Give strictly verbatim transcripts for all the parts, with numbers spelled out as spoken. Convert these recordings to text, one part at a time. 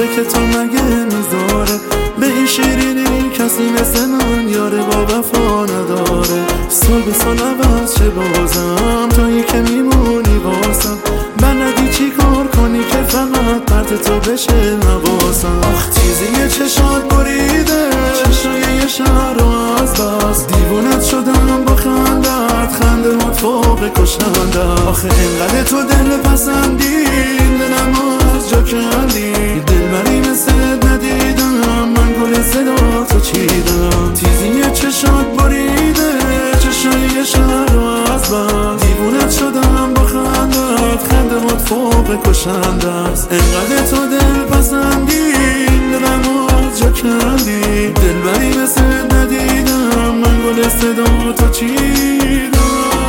آخه که تو مگه میذاره به این شیرینی کسی مثل من یاره با وفا نداره. سال به سال عوض چه بازم تویی که میمونی واسم، بلدی چی کار کنی که فقط پرت تو بشه حواسم. آخ تیزی چشات بریده چشای یه شهر رو از بس، دیوونت شدم با خندت، خنده هات فوق کشنده. آخه اینقدر تو دل پسندی دلم از جا کندی، دلبری مثل ندیدم من گل صدا تو چیدم. تیزی چشات بریده چشای یه شهر رو از بس، دیوونت شدم با خندت، خنده هات فوق کشنده است. اینقدر تو دل پسندی دلم از جا کندی، دلبری مثل ندیدم من گل صدا تو چیدم.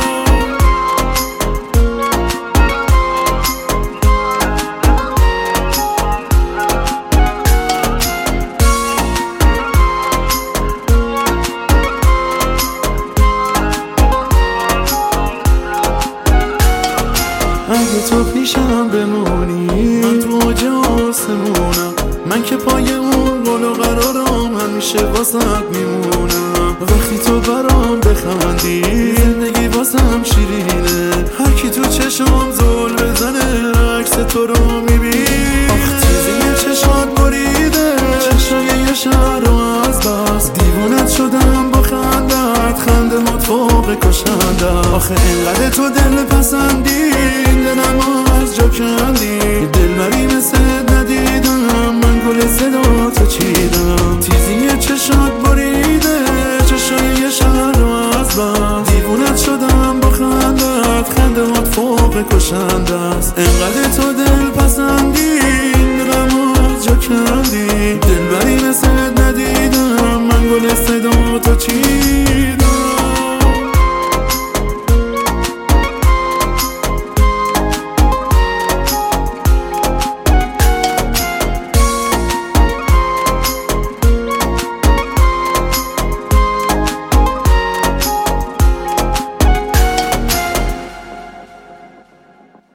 اگه تو پیشم بمونی من تو اوج آسمونم، من که پای اون قول و قرارم همیشه واسط میمونم. وقتی تو برام بخندی زندگی واسم شیرینه، هر کی تو چشم زل بزنه عکس تو رو میبینه. آخ تیزی چشات بریده چشای یه شهر رو از بس، دیوونت شدم با خندت، خنده هات فوق کشنده. آخه اینقدر تو دل